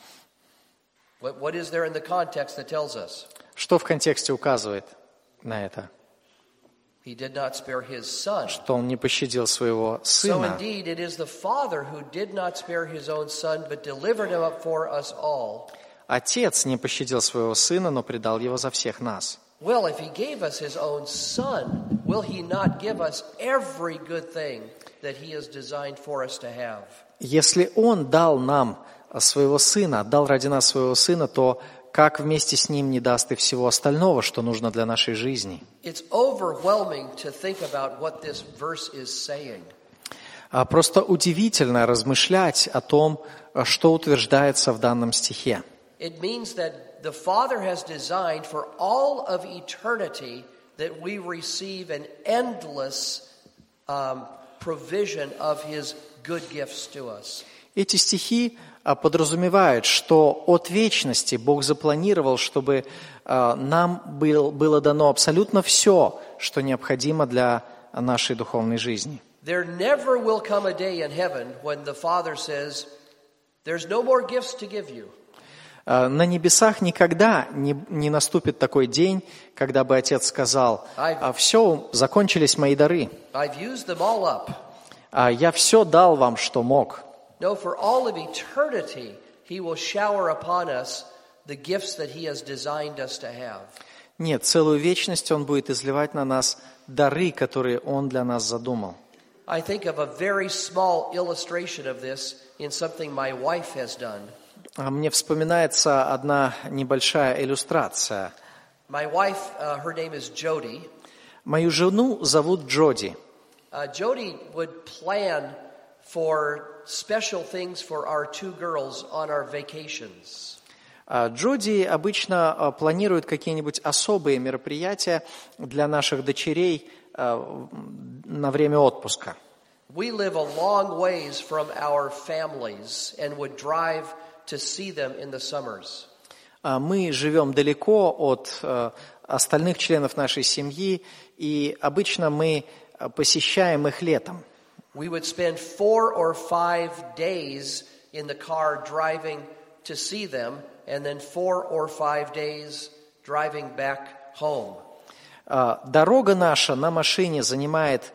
S2: What is there in the context that tells us?
S1: Что в контексте указывает на это?
S2: He did not spare his son.
S1: Что Он не пощадил Своего
S2: So
S1: Сына.
S2: indeed it is the Father who did not spare his own son, but delivered him up for us all.
S1: Отец не пощадил Своего Сына, но предал Его за всех нас.
S2: Well, if he gave us his own son, will he not give us every good thing that he has designed for us to have?
S1: Если Он дал нам Своего Сына, отдал ради нас Своего Сына, то как вместе с Ним не даст и всего остального, что нужно для нашей жизни?
S2: It's overwhelming to think about what this verse is saying.
S1: Просто удивительно размышлять о том, что утверждается в данном стихе.
S2: It means that the Father has designed for all of eternity that we receive an endless provision of his good gifts to us.
S1: Эти стихи подразумевают, что от вечности Бог запланировал, чтобы нам было дано абсолютно все, что необходимо для нашей духовной жизни.
S2: There never will come a day in heaven when the Father says, "There's no more gifts to give you."
S1: На небесах никогда не наступит такой день, когда бы Отец сказал: «Все, закончились мои дары.
S2: I've used them all up.
S1: Я все дал вам, что мог».
S2: No, for all of eternity, he will shower upon us the gifts that he has designed us to have.
S1: Нет, целую вечность Он будет изливать на нас дары, которые Он для нас задумал.
S2: I think of a very small illustration of this in something my wife has done.
S1: Мне вспоминается одна небольшая иллюстрация.
S2: My wife, her name is Jody.
S1: Мою жену зовут Джоди.
S2: Jody would plan for special things for our two girls on our vacations.
S1: Джоди обычно планирует какие-нибудь особые мероприятия для наших дочерей на время отпуска.
S2: We live a long ways from our families and would drive to see them in the summers.
S1: Мы живем далеко от остальных членов нашей семьи, и обычно мы посещаем их летом.
S2: We would spend 4 or 5 days in the car driving to see them, and then 4 or 5 days driving back home.
S1: Дорога наша на машине занимает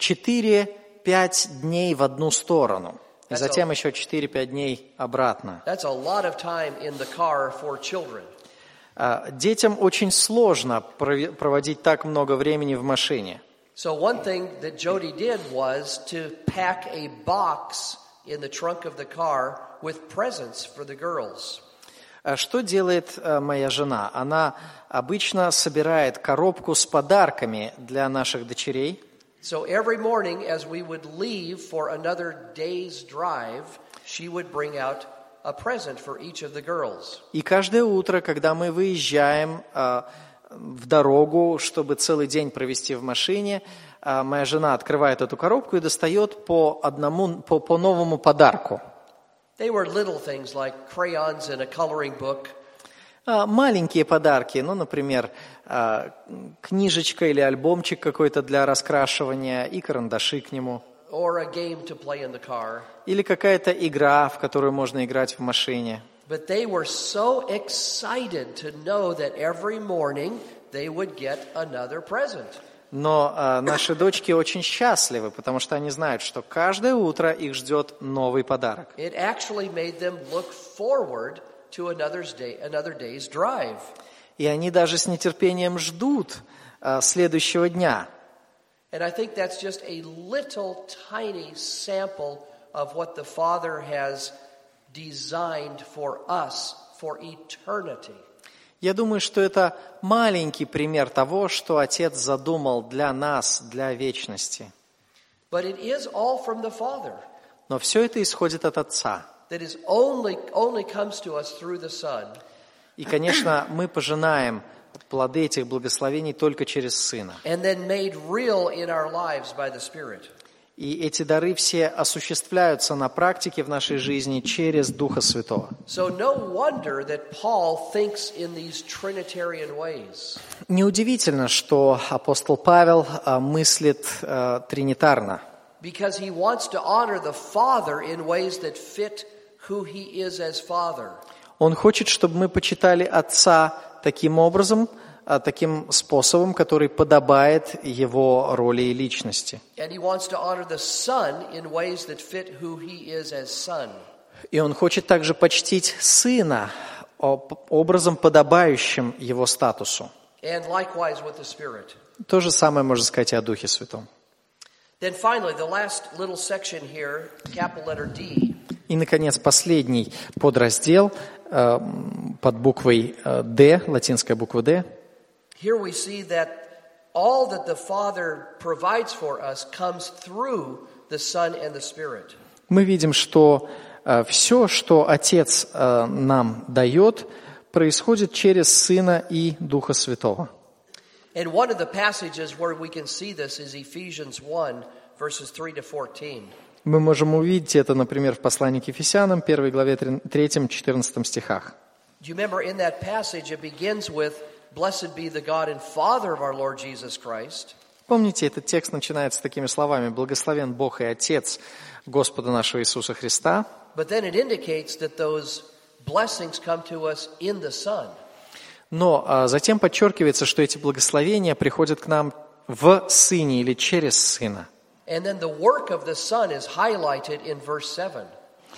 S1: 4-5 дней в одну сторону, и затем еще 4-5 дней обратно.
S2: That's a lot of time in the car for children.
S1: Детям очень сложно проводить так много времени в машине.
S2: So one thing that Jody did was to pack a box in the trunk of the car with presents for the girls.
S1: Что делает моя жена? Она обычно собирает коробку с подарками для наших дочерей.
S2: So every morning as we would leave for another day's drive, she would bring out a present for each of the girls.
S1: И каждое утро, когда мы выезжаем в дорогу, чтобы целый день провести в машине, моя жена открывает эту коробку и достает по новому подарку.
S2: They were little things like crayons and a coloring book.
S1: Маленькие подарки, например, книжечка или альбомчик какой-то для раскрашивания и карандаши к нему.
S2: Or a game to play in the car.
S1: Или какая-то игра, в которую можно играть в машине.
S2: But they were so excited to know that every morning they would get another present.
S1: Но наши дочки очень счастливы, потому что они знают, что каждое утро их ждет новый подарок.
S2: It actually made them look forward to another day's drive.
S1: И они даже с нетерпением ждут следующего дня.
S2: And I think that's just a little tiny sample of what the Father has designed for us for eternity.
S1: Я думаю, что это маленький пример того, что Отец задумал для нас, для вечности.
S2: But it is all from the Father.
S1: Но все это исходит от Отца.
S2: That is only comes to us through the Son.
S1: И, конечно, мы пожинаем плоды этих благословений только через Сына.
S2: And then made real in our lives by the Spirit.
S1: И эти дары все осуществляются на практике в нашей жизни через Духа Святого.
S2: So no wonder that Paul thinks in these Trinitarian ways.
S1: Неудивительно, что апостол Павел мыслит тринитарно.
S2: Because he wants to honor the Father in ways that fit who he is as Father.
S1: Он хочет, чтобы мы почитали Отца таким образом, таким способом, который подобает его роли и личности.
S2: And he wants to honor the Son in ways that fit who he is as Son.
S1: И он хочет также почтить Сына образом, подобающим его статусу.
S2: And likewise with the Spirit.
S1: То же самое можно сказать и о Духе Святом.
S2: Then finally, the last little section here, capital letter D.
S1: И, наконец, последний подраздел под буквой «Д», латинская буква «Д».
S2: Here we see that all that the Father provides for us comes through the Son and the Spirit.
S1: Мы видим, что все, что Отец нам дает, происходит через Сына и Духа Святого.
S2: And one of the passages where we can see this is Ephesians 1, verses 3 to 14.
S1: Мы можем увидеть это, например, в послании к Ефесянам, 1 главе 3-14 стихах.
S2: Do you remember in that passage it begins with, Blessed be the God and Father of our Lord Jesus Christ.
S1: Помните, этот текст начинается такими словами: «Благословен Бог и Отец Господа нашего Иисуса Христа».
S2: But then it indicates that those blessings come to us in the Son.
S1: Но затем подчеркивается, что эти благословения приходят к нам в Сыне или через Сына.
S2: And then the work of the Son is highlighted in verse 7.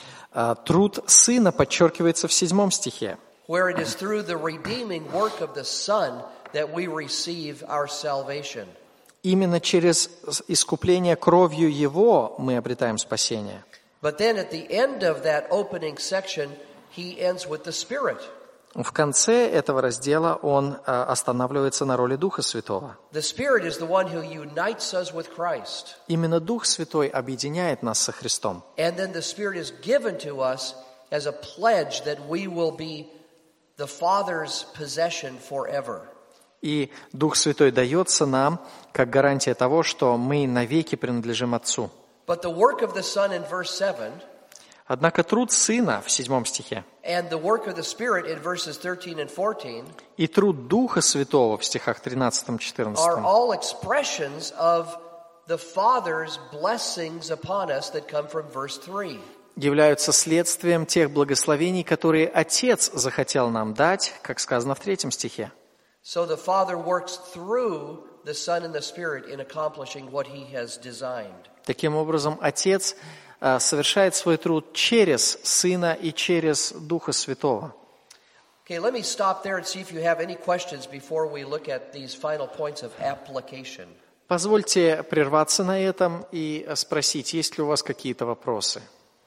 S1: Труд Сына подчеркивается в 7 стихе.
S2: Where it is through the redeeming work of the Son that we receive our salvation.
S1: Именно через искупление кровью Его мы обретаем спасение.
S2: But then at the end of that opening section, he ends with the Spirit.
S1: В конце этого раздела он останавливается на роли Духа Святого.
S2: The Spirit is the one who unites us with Christ.
S1: Именно Дух Святой объединяет нас со Христом.
S2: And then the Spirit is given to us as a pledge that we will be the Father's possession forever.
S1: И Дух Святой дается нам как гарантия того, что мы навеки принадлежим Отцу.
S2: But the work of the Son in verse 7
S1: Однако труд Сына в 7 стихе
S2: and the work of the Spirit in verses 13 and 14
S1: и труд Духа Святого в стихах 13-14
S2: are all expressions of the Father's blessings upon us that come from verse 3.
S1: являются следствием тех благословений, которые Отец захотел нам дать, как сказано в 3 стихе.
S2: So the Father works through the Son and the Spirit in accomplishing what he has designed.
S1: Таким образом, Отец совершает свой труд через Сына и через Духа Святого.
S2: Okay, let me stop there and see if you have any questions before we look at these final points of application.
S1: Позвольте прерваться на этом и спросить, есть ли у вас какие-то вопросы?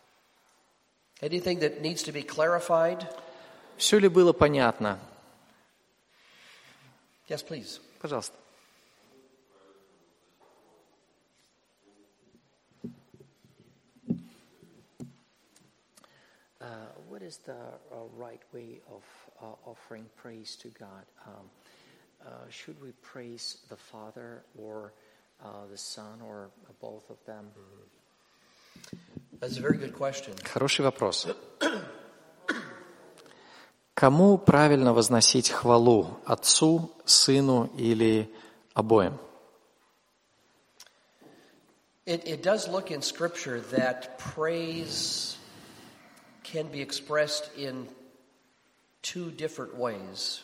S2: Anything that needs to be clarified?
S1: Все ли было понятно?
S2: Yes, please.
S1: Пожалуйста. What is the right way of offering praise to God? Should we praise the Father or the Son or both of them?
S2: That's a very good question.
S1: Хороший вопрос. Кому правильно возносить хвалу? Отцу, Сыну или обоим?
S2: It does look in Scripture that praise can be expressed in two different ways.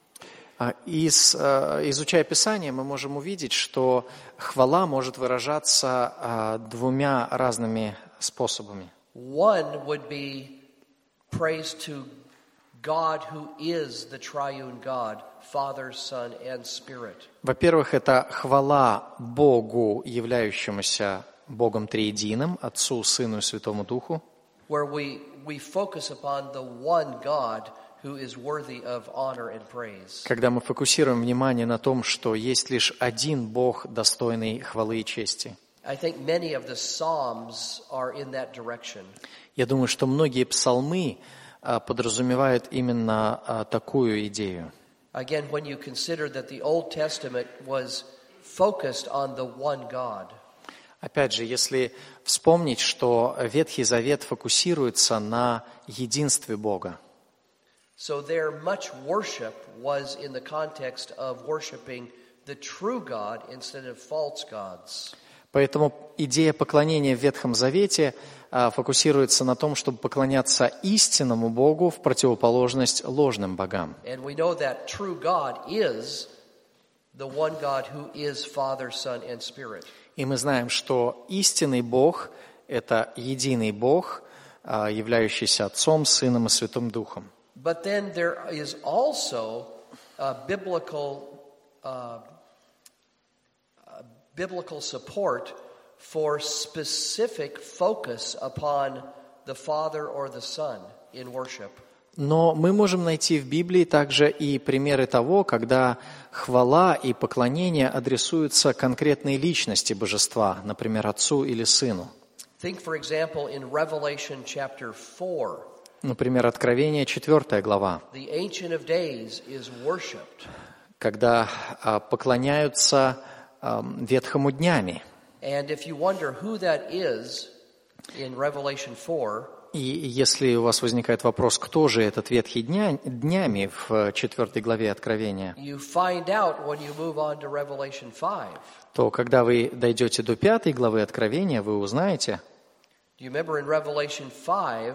S1: Изучая Писание, мы можем увидеть, что хвала может выражаться 2 разными способами.
S2: One would be praise to God who is the triune God, Father, Son, and Spirit.
S1: Во-первых, это хвала Богу, являющемуся Богом Триединым, Отцу, Сыну и Святому Духу,
S2: where we focus upon the one God who is worthy of honor and praise.
S1: когда мы фокусируем внимание на том, что есть лишь один Бог, достойный хвалы и чести.
S2: I think many of the Psalms are in that direction.
S1: Я думаю, что многие псалмы подразумевают именно такую идею.
S2: Again, when you consider that the Old Testament was focused on the one God.
S1: Опять же, если вспомнить, что Ветхий Завет фокусируется на единстве Бога.
S2: So there much worship was in the context of worshiping the true God instead of false gods.
S1: Поэтому идея поклонения в Ветхом Завете фокусируется на том, чтобы поклоняться истинному Богу в противоположность ложным богам.
S2: And we know that true God is the one God who is Father, Son, and Spirit.
S1: И мы знаем, что истинный Бог – это единый Бог, являющийся Отцом, Сыном и Святым Духом.
S2: But then there is also biblical support for specific focus upon the Father or the Son in worship.
S1: Но мы можем найти в Библии также и примеры того, когда хвала и поклонение адресуются конкретной личности Божества, например, Отцу или Сыну.
S2: Think, for example, in Revelation chapter 4.
S1: Например, Откровение, 4 глава,
S2: The Ancient of Days is worshipped.
S1: когда поклоняются ветхому днями.
S2: And if you wonder who that is in Revelation 4,
S1: И если у вас возникает вопрос, кто же этот ветхий днями в 4 главе Откровения,
S2: you find out when you move on to Revelation 5.
S1: то когда вы дойдете до 5 главы Откровения, вы узнаете,
S2: Do you remember in Revelation 5,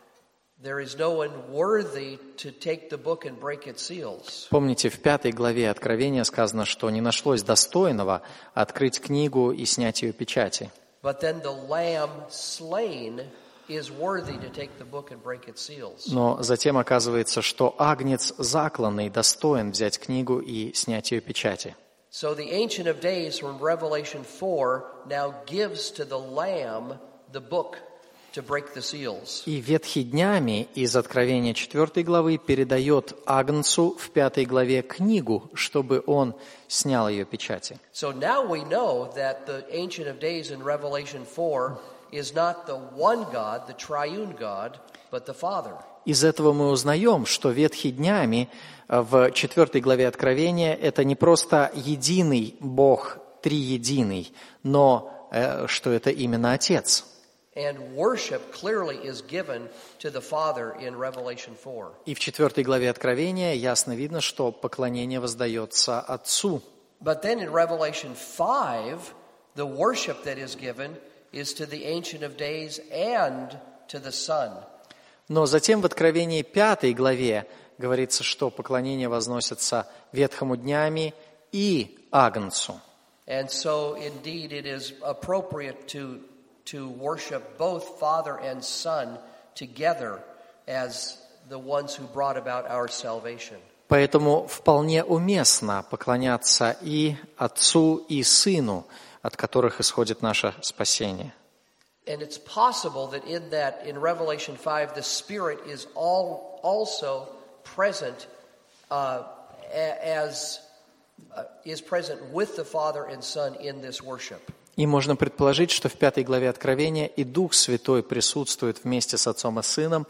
S2: there is no one worthy to take the book and break its seals.
S1: помните, в 5 главе Откровения сказано, что не нашлось достойного открыть книгу и снять ее печати.
S2: But then the lamb slain is worthy to take the book and break its seals.
S1: Но затем оказывается, что агнец закланный достоин взять книгу и снять ее печати.
S2: So the Ancient of Days from Revelation 4 now gives to the lamb the book to break the seals.
S1: И ветхий днями из Откровения 4 главы передает агнцу в 5 главе книгу, чтобы он снял ее печати.
S2: So now we know that the Ancient of Days in Revelation 4 is not the one God, the triune God, but the Father.
S1: Из этого мы узнаем, что ветхий днями в 4 главе Откровения это не просто единый Бог, триединый, но что это именно Отец.
S2: And worship clearly is given to the Father in Revelation 4.
S1: И в 4 главе Откровения ясно видно, что поклонение воздается Отцу.
S2: But then in Revelation 5, the worship that is given is to the Ancient of Days and to the Son.
S1: Но затем в Откровении 5 главе говорится, что поклонение возносится ветхому днями и Агнцу.
S2: And so indeed it is appropriate to worship both Father and Son together as the ones who brought about our salvation.
S1: Poэтому вполне уместно поклоняться и Отцу, и Сыну, от которых исходит наше спасение.
S2: And it's possible that in Revelation 5, the Spirit is also present is present with the Father and Son in this worship.
S1: И можно предположить, что в 5 главе Откровения и Дух Святой присутствует вместе с Отцом и Сыном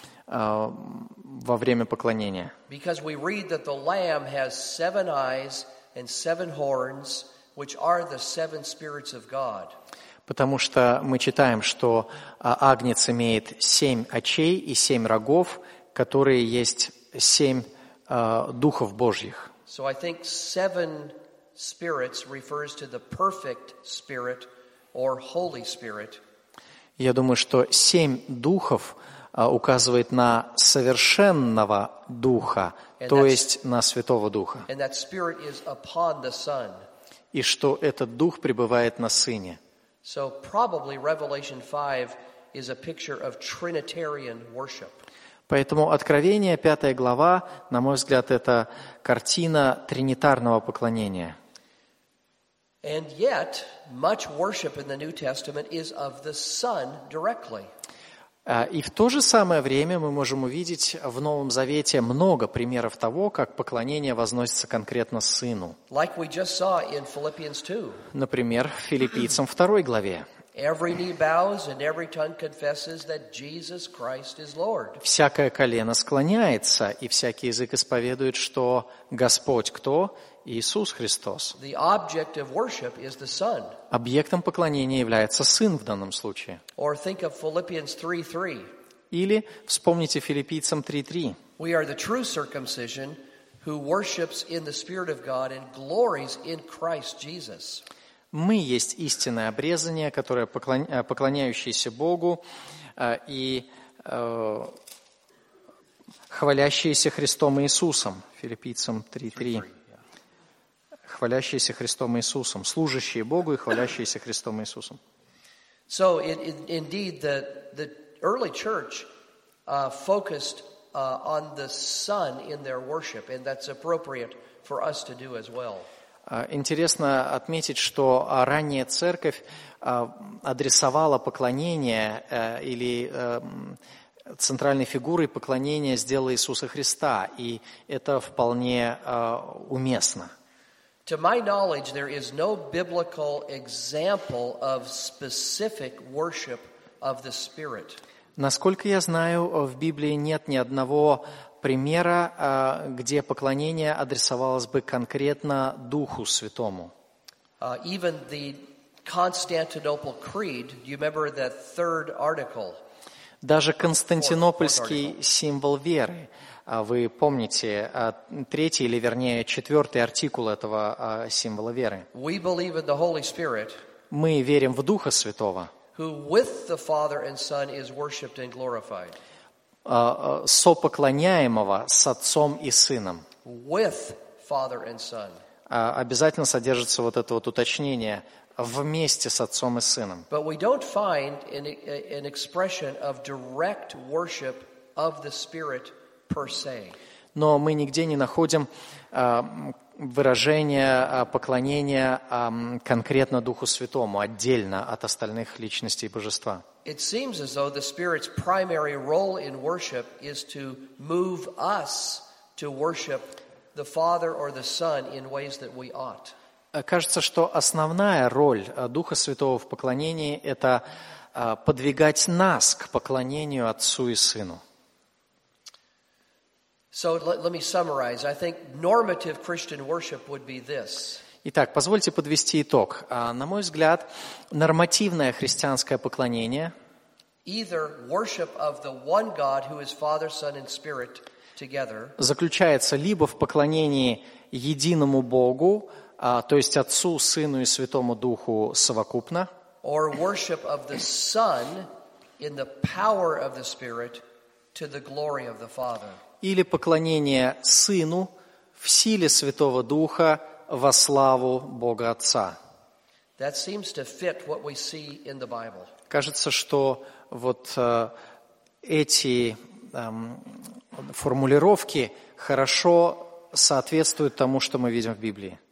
S1: во время поклонения.
S2: Because we read that the Lamb has 7 eyes and 7 horns, which are the 7 spirits of God.
S1: Потому что мы читаем, что Агнец имеет 7 очей и 7 рогов, которые есть 7 духов Божьих.
S2: So I think 7 spirits refers to the perfect Spirit or Holy Spirit.
S1: Я думаю, что 7 духов указывает на совершенного Духа, то есть на Святого Духа.
S2: And that Spirit is upon the Son.
S1: И что этот Дух пребывает на Сыне.
S2: So probably Revelation 5 is a picture of Trinitarian worship.
S1: Поэтому Откровение, 5 глава, на мой взгляд, это картина тринитарного поклонения.
S2: And yet, much worship in the New Testament is of the Son directly.
S1: И в то же самое время мы можем увидеть в Новом Завете много примеров того, как поклонение возносится конкретно Сыну.
S2: Like we just saw in Philippians 2.
S1: Например, в Филиппийцам 2 главе.
S2: Every knee bows and every tongue confesses that Jesus Christ is Lord.
S1: Всякое колено склоняется, и всякий язык исповедует, что Господь кто? Иисус Христос.
S2: The object of worship is the Son.
S1: Объектом поклонения является Сын в данном случае.
S2: Or think of Philippians 3:3.
S1: Или вспомните Филиппийцам 3:3.
S2: We are the true circumcision who worships in the Spirit of God and glories in Christ Jesus.
S1: Мы есть истинное обрезание, которое поклоняющееся Богу и хвалящееся Христом Иисусом. Филиппийцам 3:3. Хвалящиеся Христом Иисусом. Служащие Богу и хвалящиеся Христом Иисусом.
S2: So, indeed, the early church focused on the Son in their worship, and that's appropriate for us to do as well.
S1: Интересно отметить, что ранняя церковь адресовала поклонение или центральной фигурой поклонения сделала Иисуса Христа, и это вполне уместно.
S2: To my knowledge, there is no biblical example of specific worship of the Spirit.
S1: Насколько я знаю, в Библии нет ни одного примера, где поклонение адресовалось бы конкретно Духу Святому.
S2: Even the Constantinople Creed, do you remember that third article?
S1: Даже Константинопольский символ веры. Вы помните третий, или вернее четвертый артикул этого символа веры.
S2: We believe in the Holy Spirit,
S1: Мы верим в Духа Святого,
S2: who with the Father and Son is worshipped and glorified.
S1: сопоклоняемого с Отцом и Сыном.
S2: With Father and Son.
S1: Обязательно содержится вот это вот уточнение вместе с Отцом и Сыном.
S2: But we don't find an expression of direct worship of the Spirit per se.
S1: Но мы нигде не находим выражения поклонения конкретно Духу Святому, отдельно от остальных личностей Божества.
S2: It seems as though the Spirit's primary role in worship is to move us to worship the Father or the Son in ways that we ought.
S1: Кажется, что основная роль Духа Святого в поклонении – это подвигать нас к поклонению Отцу и Сыну.
S2: So let me summarize. I think normative Christian worship would be this.
S1: Итак, позвольте подвести итог. На мой взгляд, нормативное христианское поклонение
S2: either worship of the one God who is Father, Son, and Spirit together,
S1: заключается либо в поклонении единому Богу, то есть Отцу, Сыну и Святому Духу совокупно,
S2: or worship of the Son in the power of the Spirit to the glory of the Father.
S1: или поклонение Сыну в силе Святого Духа во славу Бога Отца.
S2: That seems to fit what we see in the Bible.
S1: Кажется, что вот эти формулировки хорошо соответствуют тому, что мы видим в Библии.